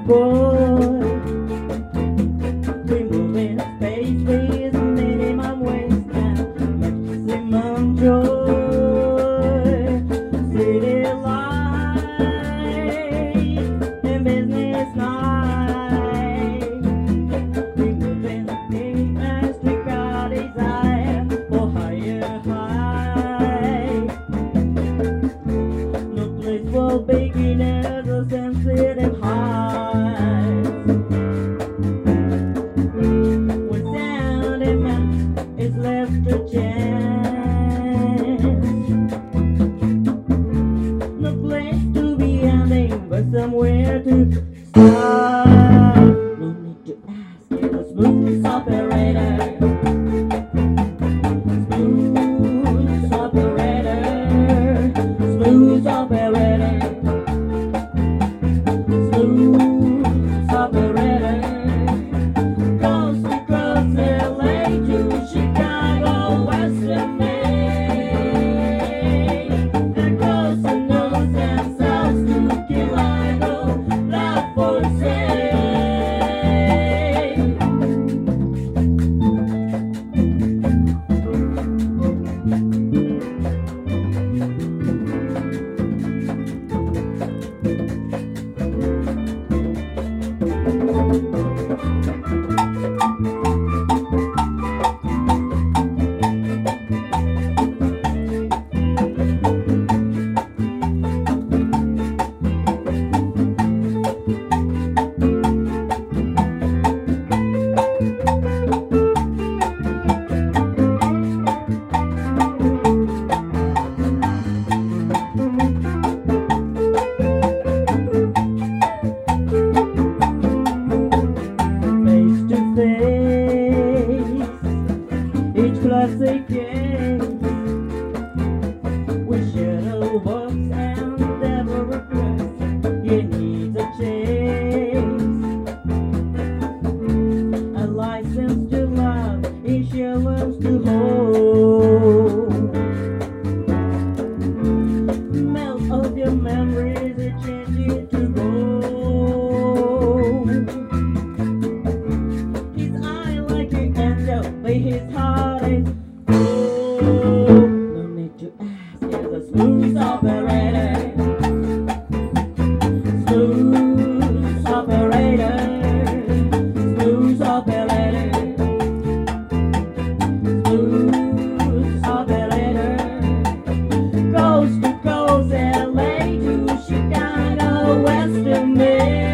boy. We move in space with minimum waste and maximum joy. City life and business night. We move in space as we got desire for higher height. No place for beginners or sensitive hearts. When sound and man is left to chance. No place to be ending, but somewhere to start. No need to ask, it's a smooth operator. Smooth operator. Smooth operator. Smooth operator. Coast to coast, LA to Chicago, Western Maine. Across the north and south to Key Largo, La Force. Each classic game, we shadow box and never regress. You need a chase, a license to love, insurance to hold. Melt of your memories, it changes to gold. His eye like an angel, but his heart is cold. No need to ask, it's a smooth operator. Smooth operator. Smooth operator. Smooth operator. Coast to coast, LA to Chicago, Western Maine.